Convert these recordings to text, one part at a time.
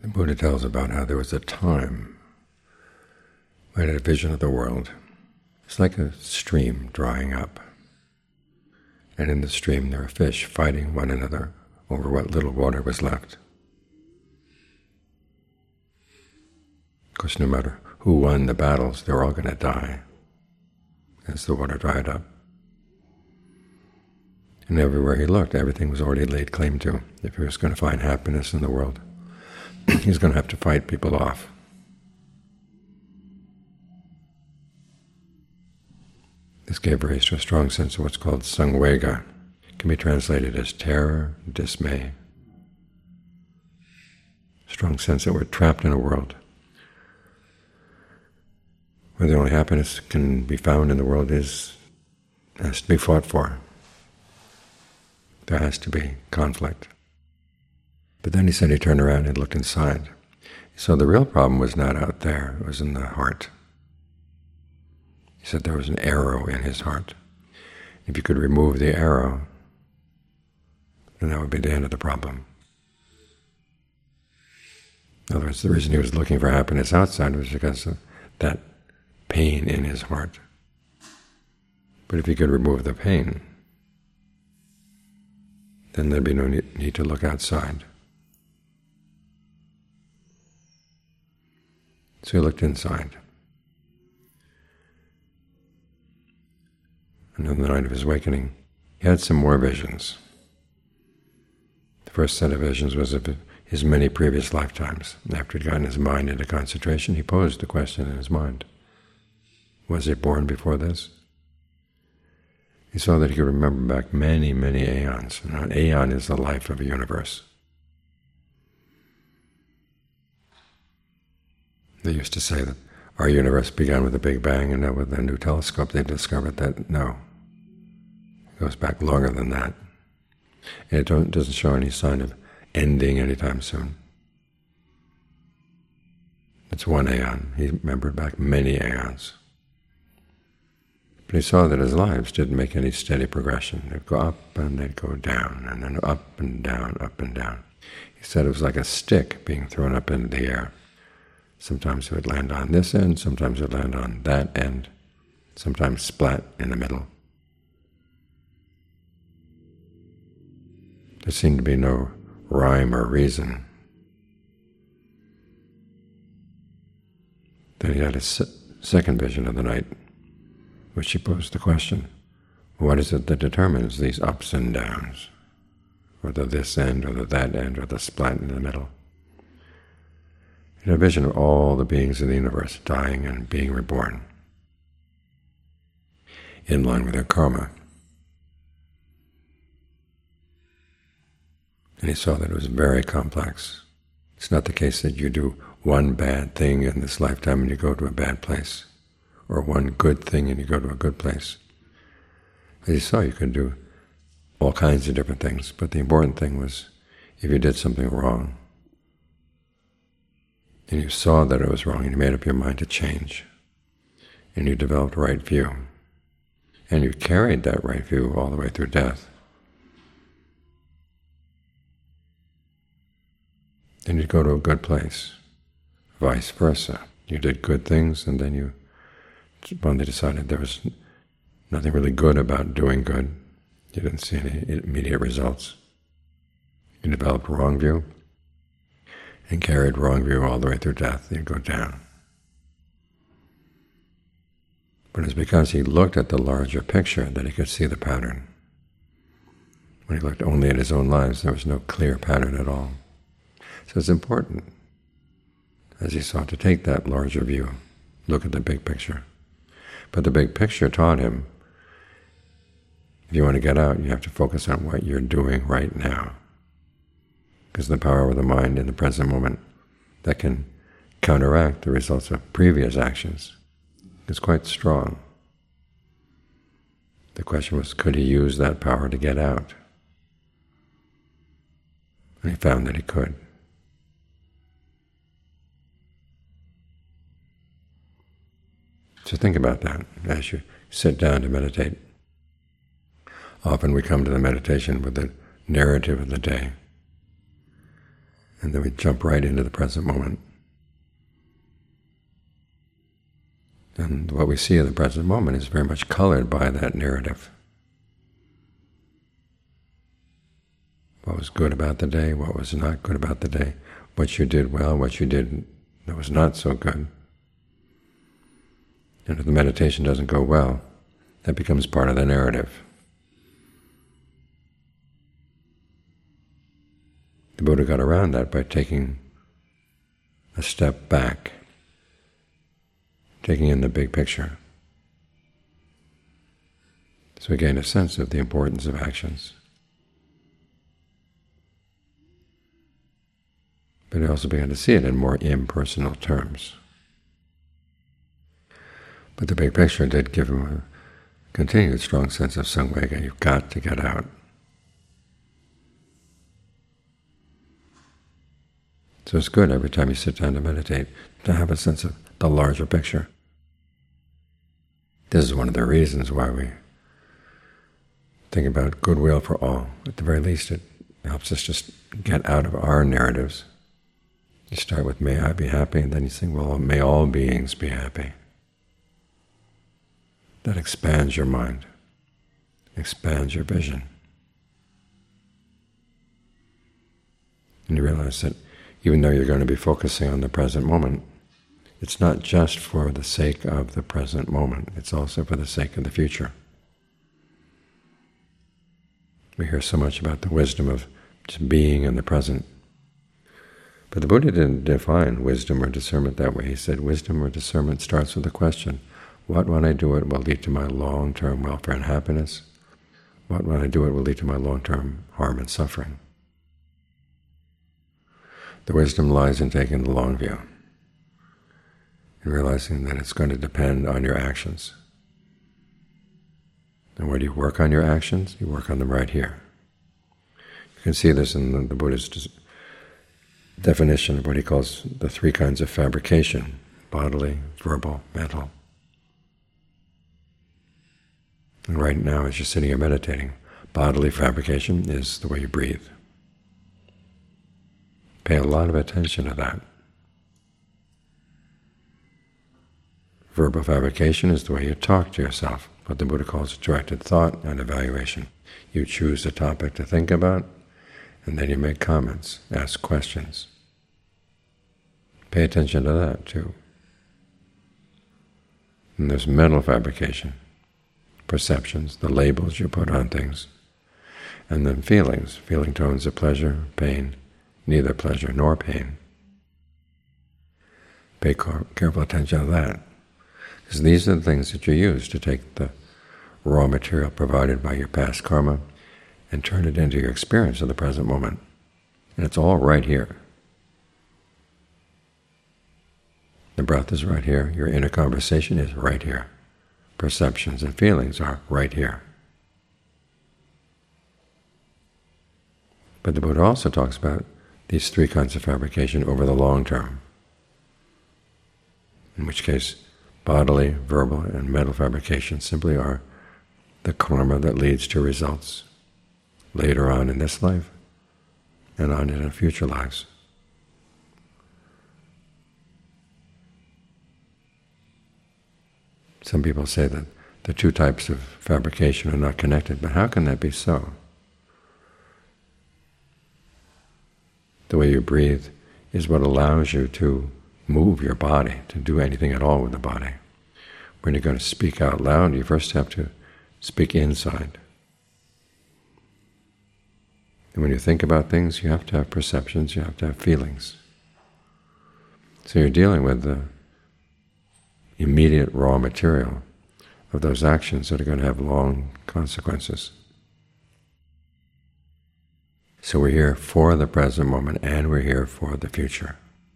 The Buddha tells about how there was a time when he had a vision of the world. It's like a stream drying up, and in the stream there are fish fighting one another over what little water was left. Of course, no matter who won the battles, they were all going to die as the water dried up. And everywhere he looked, everything was already laid claim to. If he was going to find happiness in the world, he was going to have to fight people off. This gave rise to a strong sense of what's called samvega. It can be translated as terror, dismay. Strong sense that we're trapped in a world where the only happiness can be found in the world has to be fought for. There has to be conflict. But then he said he turned around and looked inside. So the real problem was not out there, it was in the heart. He said there was an arrow in his heart. If you could remove the arrow, then that would be the end of the problem. In other words, the reason he was looking for happiness outside was because of that pain in his heart. But if he could remove the pain, then there'd be no need to look outside. So he looked inside. And on the night of his awakening, he had some more visions. The first set of visions was of his many previous lifetimes. After he'd gotten his mind into concentration, he posed the question in his mind, was he born before this? He saw that he could remember back many, many aeons. And an aeon is the life of a universe. They used to say that our universe began with the Big Bang, and now with the new telescope they discovered that no, it goes back longer than that. And it doesn't show any sign of ending anytime soon. It's one aeon. He remembered back many aeons. But he saw that his lives didn't make any steady progression. They'd go up and they'd go down, and then up and down, up and down. He said it was like a stick being thrown up into the air. Sometimes it would land on this end, sometimes it would land on that end, sometimes splat in the middle. There seemed to be no rhyme or reason. Then he had a second vision of the night, which he posed the question, what is it that determines these ups and downs, or the this end, or the that end, or the splat in the middle? He had a vision of all the beings in the universe dying and being reborn, in line with their karma. And he saw that it was very complex. It's not the case that you do one bad thing in this lifetime and you go to a bad place, or one good thing and you go to a good place. As he saw, you could do all kinds of different things, but the important thing was if you did something wrong, and you saw that it was wrong, and you made up your mind to change, and you developed a right view, and you carried that right view all the way through death, then you'd go to a good place. Vice versa. You did good things, and then you finally decided there was nothing really good about doing good. You didn't see any immediate results. You developed a wrong view, and carried wrong view all the way through death. You'd go down. But it's because he looked at the larger picture that he could see the pattern. When he looked only at his own lives, there was no clear pattern at all. So it's important, as he sought to take that larger view, look at the big picture. But the big picture taught him, if you want to get out, you have to focus on what you're doing right now. Because the power of the mind in the present moment that can counteract the results of previous actions is quite strong. The question was, could he use that power to get out? And he found that he could. So think about that as you sit down to meditate. Often we come to the meditation with the narrative of the day. and then we jump right into the present moment. And what we see in the present moment is very much colored by that narrative. What was good about the day, what was not good about the day, what you did well, what you did that was not so good. And if the meditation doesn't go well, that becomes part of the narrative. The Buddha got around that by taking a step back, taking in the big picture. So we gain a sense of the importance of actions. But he also began to see it in more impersonal terms. But the big picture did give him a continued strong sense of samvega. You've got to get out. So it's good every time you sit down to meditate to have a sense of the larger picture. This is one of the reasons why we think about goodwill for all. At the very least, it helps us just get out of our narratives. You start with, may I be happy, and then you think, well, may all beings be happy. That expands your mind, expands your vision. And you realize that even though you're going to be focusing on the present moment, it's not just for the sake of the present moment, it's also for the sake of the future. We hear so much about the wisdom of just being in the present. But the Buddha didn't define wisdom or discernment that way. He said wisdom or discernment starts with the question, what when I do it will lead to my long-term welfare and happiness? What when I do it will lead to my long-term harm and suffering? The wisdom lies in taking the long view and realizing that it's going to depend on your actions. And where do you work on your actions? You work on them right here. You can see this in the Buddha's definition of what he calls the three kinds of fabrication: bodily, verbal, mental. And right now, as you're sitting here meditating, bodily fabrication is the way you breathe. Pay a lot of attention to that. Verbal fabrication is the way you talk to yourself, what the Buddha calls directed thought and evaluation. You choose a topic to think about, and then you make comments, ask questions. Pay attention to that too. And there's mental fabrication, perceptions, the labels you put on things, and then feelings, feeling tones of pleasure, pain, neither pleasure nor pain. Pay careful attention to that, because these are the things that you use to take the raw material provided by your past karma and turn it into your experience of the present moment. And it's all right here. The breath is right here, your inner conversation is right here. Perceptions and feelings are right here. But the Buddha also talks about these three kinds of fabrication over the long term, in which case bodily, verbal, and mental fabrication simply are the karma that leads to results later on in this life and on in future lives. Some people say that the two types of fabrication are not connected, but how can that be so? The way you breathe is what allows you to move your body, to do anything at all with the body. When you're going to speak out loud, you first have to speak inside. And when you think about things, you have to have perceptions, you have to have feelings. So you're dealing with the immediate raw material of those actions that are going to have long consequences. So we're here for the present moment, and we're here for the future.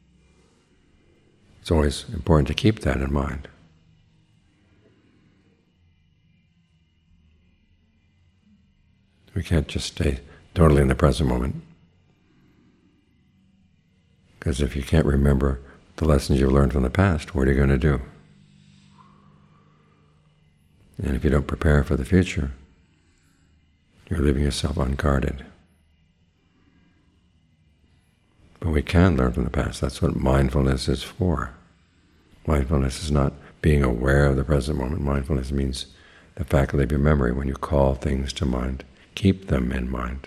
It's always important to keep that in mind. We can't just stay totally in the present moment, because if you can't remember the lessons you've learned from the past, what are you going to do? And if you don't prepare for the future, you're leaving yourself unguarded. But we can learn from the past. That's what mindfulness is for. Mindfulness is not being aware of the present moment. Mindfulness means the faculty of your memory. When you call things to mind, keep them in mind.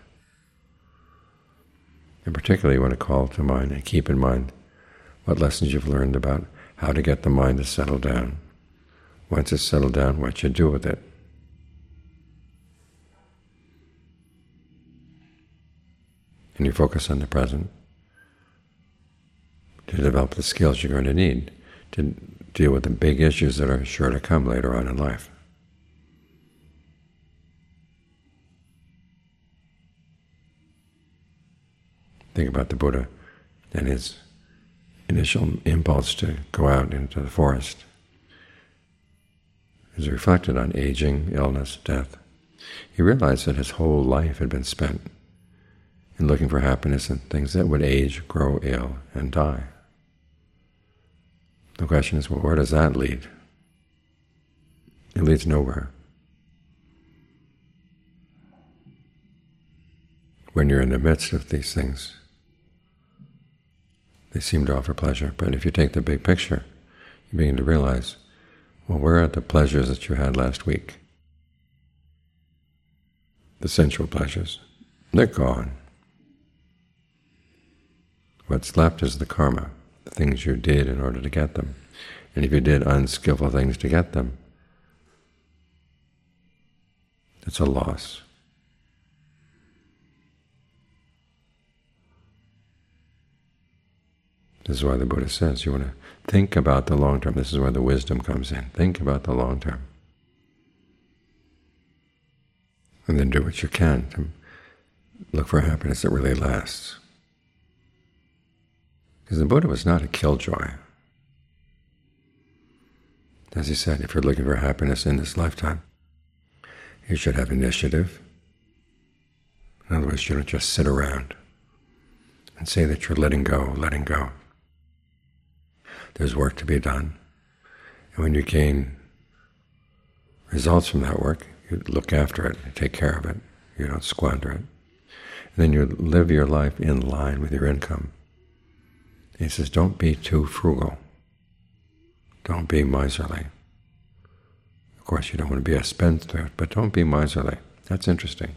And particularly you want to call to mind and keep in mind what lessons you've learned about how to get the mind to settle down. Once it's settled down, what you do with it. And you focus on the present to develop the skills you're going to need to deal with the big issues that are sure to come later on in life. Think about the Buddha and his initial impulse to go out into the forest. As he reflected on aging, illness, death, he realized that his whole life had been spent in looking for happiness in things that would age, grow ill, and die. The question is, well, where does that lead? It leads nowhere. When you're in the midst of these things, they seem to offer pleasure. But if you take the big picture, you begin to realize, well, where are the pleasures that you had last week? The sensual pleasures. They're gone. What's left is the karma, the things you did in order to get them. And if you did unskillful things to get them, it's a loss. This is why the Buddha says you want to think about the long term. This is where the wisdom comes in. Think about the long term. And then do what you can to look for happiness that really lasts. Because the Buddha was not a killjoy. As he said, if you're looking for happiness in this lifetime, you should have initiative. In other words, you don't just sit around and say that you're letting go, letting go. There's work to be done. And when you gain results from that work, you look after it, you take care of it, you don't squander it. And then you live your life in line with your income. He says, don't be too frugal. Don't be miserly. Of course, you don't want to be a spendthrift, but don't be miserly. That's interesting.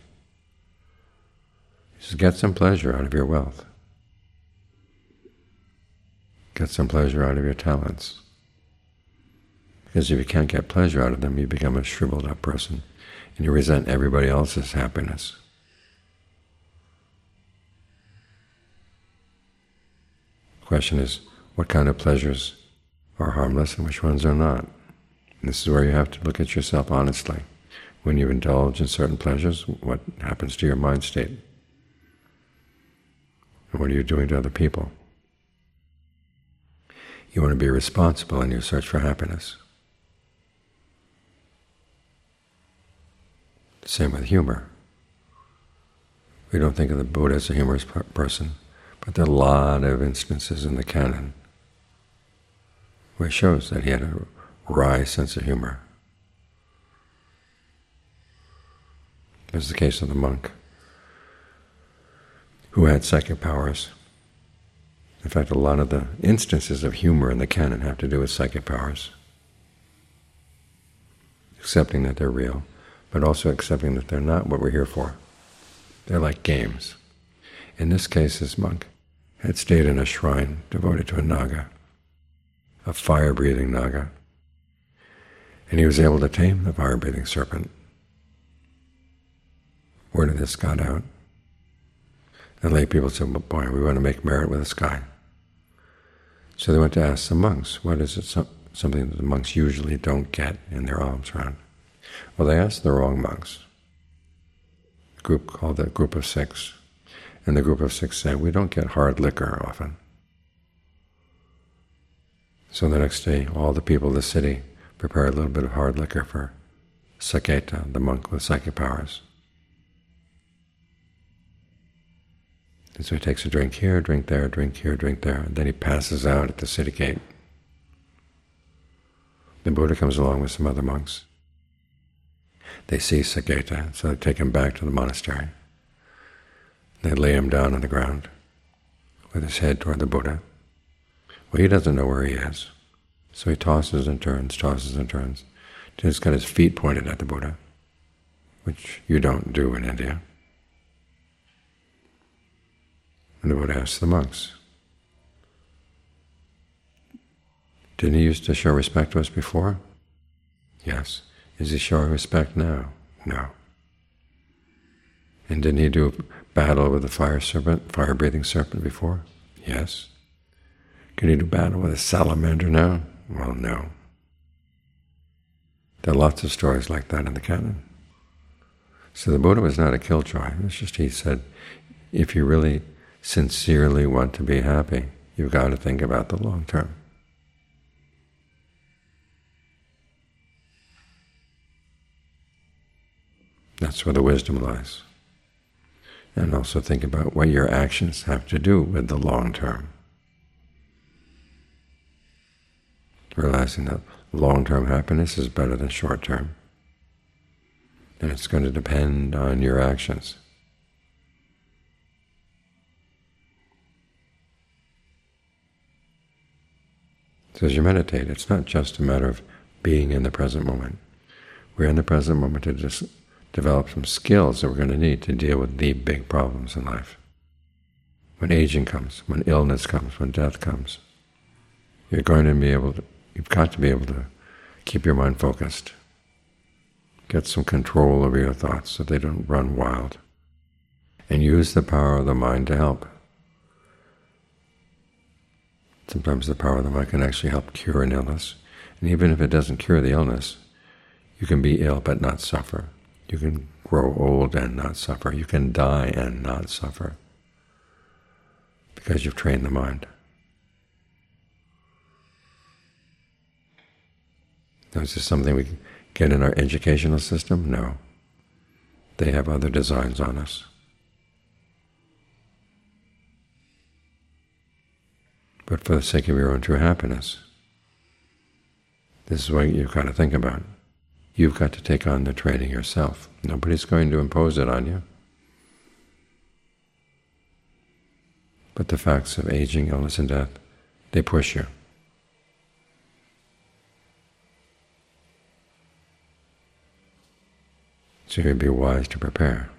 He says, get some pleasure out of your wealth. Get some pleasure out of your talents. Because if you can't get pleasure out of them, you become a shriveled up person, and you resent everybody else's happiness. The question is, what kind of pleasures are harmless and which ones are not? And this is where you have to look at yourself honestly. When you indulge in certain pleasures, what happens to your mind state? And what are you doing to other people? You want to be responsible in your search for happiness. The same with humor. We don't think of the Buddha as a humorous person, but there are a lot of instances in the canon where it shows that he had a wry sense of humor. There's the case of the monk who had psychic powers. In fact, a lot of the instances of humor in the canon have to do with psychic powers. Accepting that they're real, but also accepting that they're not what we're here for. They're like games. In this case, this monk had stayed in a shrine devoted to a naga, a fire-breathing naga, and he was able to tame the fire-breathing serpent. Word of this got out. The lay people said, well, boy, we want to make merit with this guy. So they went to ask some monks, what is it, something that the monks usually don't get in their alms round? Well, they asked the wrong monks, a group called the Group of Six. And the Group of Six said, we don't get hard liquor often. So the next day, all the people of the city prepared a little bit of hard liquor for Saketa, the monk with psychic powers. And so he takes a drink here, drink there, drink here, drink there, and then he passes out at the city gate. The Buddha comes along with some other monks. They see Saketa, so they take him back to the monastery. They lay him down on the ground with his head toward the Buddha. Well, he doesn't know where he is, so he tosses and turns, till he's got his feet pointed at the Buddha, which you don't do in India. And the Buddha asks the monks, didn't he used to show respect to us before? Yes. Is he showing respect now? No. And didn't he do battle with the fire-breathing serpent before? Yes. Can he do battle with a salamander now? Well, no. There are lots of stories like that in the canon. So the Buddha was not a killjoy. It's just he said, if you really sincerely want to be happy, you've got to think about the long term. That's where the wisdom lies. And also think about what your actions have to do with the long term. Realizing that long-term happiness is better than short-term. And it's going to depend on your actions. So as you meditate, it's not just a matter of being in the present moment. We're in the present moment to just develop some skills that we're going to need to deal with the big problems in life. When aging comes, when illness comes, when death comes, you've got to be able to keep your mind focused. Get some control over your thoughts so they don't run wild. And use the power of the mind to help. Sometimes the power of the mind can actually help cure an illness. And even if it doesn't cure the illness, you can be ill but not suffer. You can grow old and not suffer. You can die and not suffer because you've trained the mind. Now, is this something we get in our educational system? No. They have other designs on us. But for the sake of your own true happiness, this is what you've got to think about. You've got to take on the training yourself. Nobody's going to impose it on you. But the facts of aging, illness, and death, they push you. So you'd be wise to prepare.